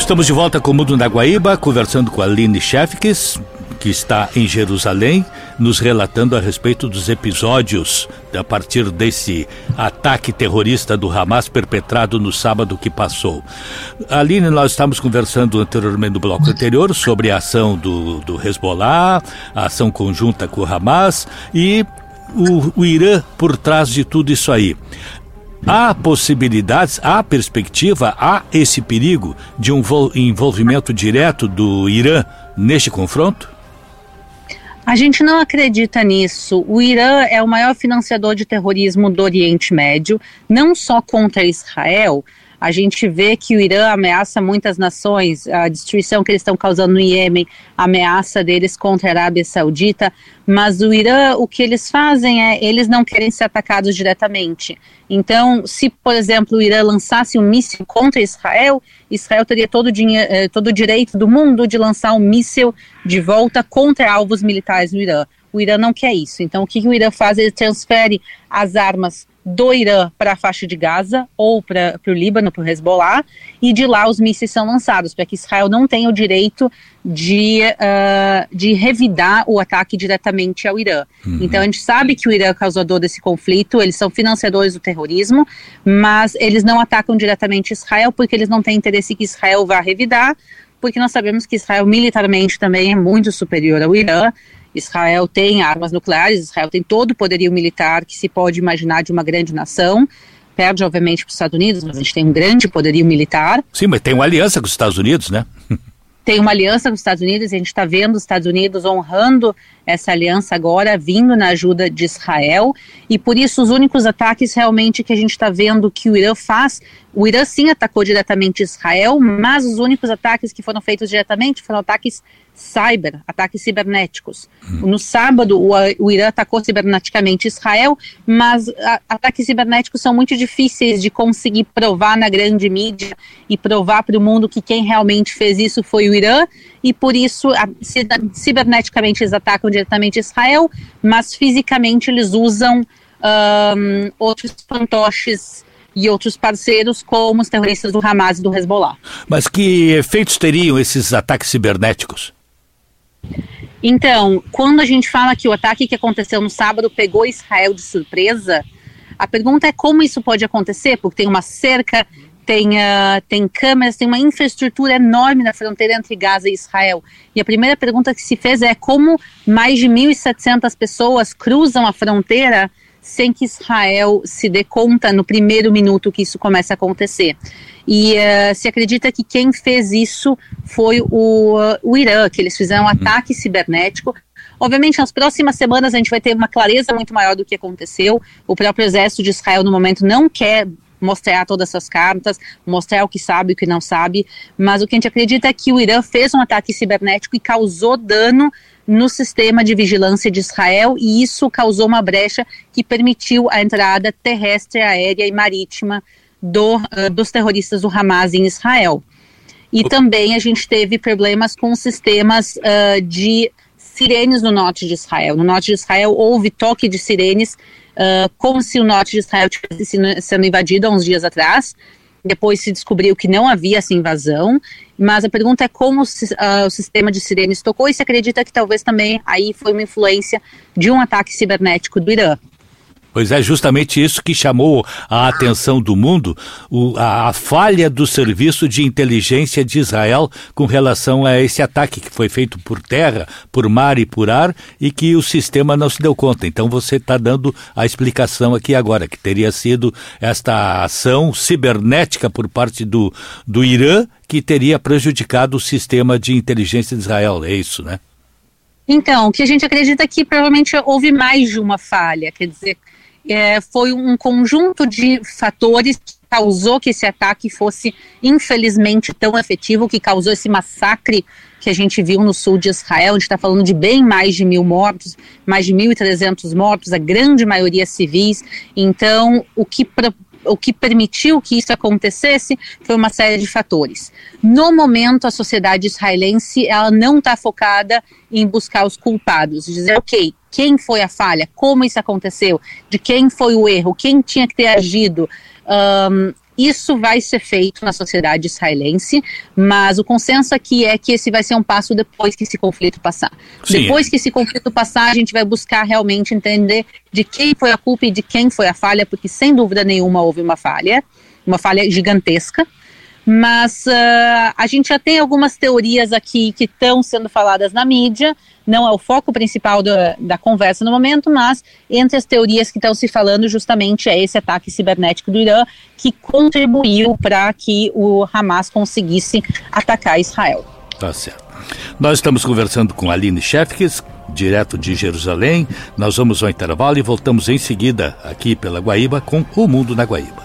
Estamos de volta com o Mundo na Guaíba, conversando com a Aline Shefkes, que está em Jerusalém, nos relatando a respeito dos episódios a partir desse ataque terrorista do Hamas perpetrado no sábado que passou. Aline, nós estávamos conversando anteriormente no bloco anterior sobre a ação do Hezbollah, a ação conjunta com o Hamas e o Irã por trás de tudo isso aí. Há possibilidades, há perspectiva, há esse perigo de um envolvimento direto do Irã neste confronto? A gente não acredita nisso. O Irã é o maior financiador de terrorismo do Oriente Médio, não só contra Israel. A gente vê que o Irã ameaça muitas nações, a destruição que eles estão causando no Iêmen, a ameaça deles contra a Arábia Saudita, mas o Irã, o que eles fazem eles não querem ser atacados diretamente. Então, se, por exemplo, o Irã lançasse um míssil contra Israel, Israel teria todo o direito do mundo de lançar um míssil de volta contra alvos militares no Irã. O Irã não quer isso. Então, o que o Irã faz? Ele transfere as armas do Irã para a faixa de Gaza ou para o Líbano, para o Hezbollah, e de lá os mísseis são lançados, para que Israel não tenha o direito de revidar o ataque diretamente ao Irã. Então a gente sabe que o Irã é causador desse conflito, eles são financiadores do terrorismo, mas eles não atacam diretamente Israel porque eles não têm interesse que Israel vá revidar, porque nós sabemos que Israel militarmente também é muito superior ao Irã. Israel tem armas nucleares, Israel tem todo o poderio militar que se pode imaginar de uma grande nação, perde obviamente para os Estados Unidos, mas a gente tem um grande poderio militar. Sim, mas tem uma aliança com os Estados Unidos, né? Tem uma aliança com os Estados Unidos e a gente está vendo os Estados Unidos honrando essa aliança agora, vindo na ajuda de Israel, e por isso os únicos ataques realmente que a gente está vendo que o Irã faz, o Irã sim atacou diretamente Israel, mas os únicos ataques que foram feitos diretamente foram ataques ataques cibernéticos. No sábado, o Irã atacou ciberneticamente Israel, mas ataques cibernéticos são muito difíceis de conseguir provar na grande mídia e provar para o mundo que quem realmente fez isso foi o Irã, e por isso, ciberneticamente eles atacam diretamente Israel, mas fisicamente eles usam outros fantoches e outros parceiros como os terroristas do Hamas e do Hezbollah. Mas que efeitos teriam esses ataques cibernéticos? Então, quando a gente fala que o ataque que aconteceu no sábado pegou Israel de surpresa, a pergunta é como isso pode acontecer, porque tem uma cerca, tem câmeras, tem uma infraestrutura enorme na fronteira entre Gaza e Israel. E a primeira pergunta que se fez é como mais de 1.700 pessoas cruzam a fronteira sem que Israel se dê conta no primeiro minuto que isso começa a acontecer. E se acredita que quem fez isso foi o Irã, que eles fizeram um ataque cibernético. Obviamente, nas próximas semanas a gente vai ter uma clareza muito maior do que aconteceu. O próprio exército de Israel, no momento, não quer mostrar todas essas cartas, mostrar o que sabe e o que não sabe, mas o que a gente acredita é que o Irã fez um ataque cibernético e causou dano no sistema de vigilância de Israel, e isso causou uma brecha que permitiu a entrada terrestre, aérea e marítima dos terroristas do Hamas em Israel. E também a gente teve problemas com sistemas de sirenes no norte de Israel. No norte de Israel houve toque de sirenes, como se o norte de Israel estivesse sendo invadido há uns dias atrás. Depois se descobriu que não havia essa invasão, mas a pergunta é como o sistema de sirenes tocou, e se acredita que talvez também aí foi uma influência de um ataque cibernético do Irã. Pois é, justamente isso que chamou a atenção do mundo, a falha do serviço de inteligência de Israel com relação a esse ataque que foi feito por terra, por mar e por ar, e que o sistema não se deu conta. Então você está dando a explicação aqui agora, que teria sido esta ação cibernética por parte do Irã que teria prejudicado o sistema de inteligência de Israel, é isso, né? Então, o que a gente acredita é que provavelmente houve mais de uma falha, quer dizer, foi um conjunto de fatores que causou que esse ataque fosse infelizmente tão efetivo, que causou esse massacre que a gente viu no sul de Israel. A gente está falando de bem mais de 1.000 mortos, mais de 1.300 mortos, a grande maioria civis. Então, o que permitiu que isso acontecesse foi uma série de fatores. No momento, a sociedade israelense ela não está focada em buscar os culpados, dizer, ok, quem foi a falha, como isso aconteceu, de quem foi o erro, quem tinha que ter agido. isso vai ser feito na sociedade israelense, mas o consenso aqui é que esse vai ser um passo depois que esse conflito passar. Sim. Depois que esse conflito passar, a gente vai buscar realmente entender de quem foi a culpa e de quem foi a falha, porque sem dúvida nenhuma houve uma falha gigantesca. Mas a gente já tem algumas teorias aqui que estão sendo faladas na mídia, não é o foco principal da conversa no momento, mas entre as teorias que estão se falando justamente é esse ataque cibernético do Irã que contribuiu para que o Hamas conseguisse atacar Israel. Tá certo. Nós estamos conversando com Aline Shefkes, direto de Jerusalém. Nós vamos ao intervalo e voltamos em seguida aqui pela Guaíba com O Mundo na Guaíba.